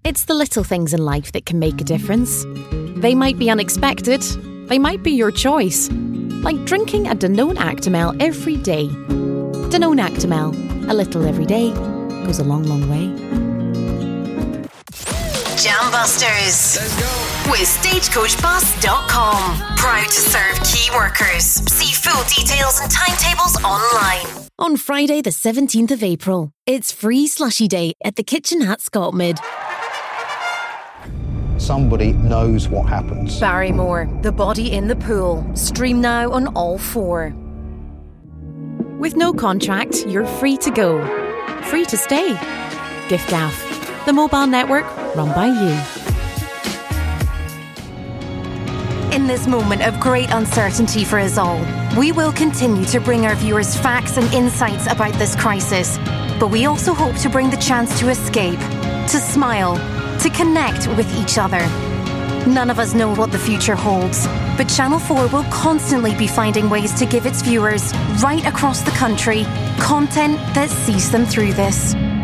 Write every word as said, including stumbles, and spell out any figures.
It's the little things in life that can make a difference. They might be unexpected. They might be your choice. Like drinking a Danone Actimel every day. Danone Actimel. A little every day goes a long, long way. Jambusters. Let's go. With Stagecoach Bus dot com. Proud to serve key workers. See full details and timetables online. On Friday the seventeenth of April, it's free slushy day at the Kitchen at Scotmid. Somebody knows what happens. Barrymore, The Body in the Pool. Stream now on all four. With no contract, you're free to go. Free to stay. giffgaff, the mobile network run by you. In this moment of great uncertainty for us all, we will continue to bring our viewers facts and insights about this crisis. But we also hope to bring the chance to escape, to smile, to connect with each other. None of us know what the future holds, but Channel four will constantly be finding ways to give its viewers, right across the country, content that sees them through this.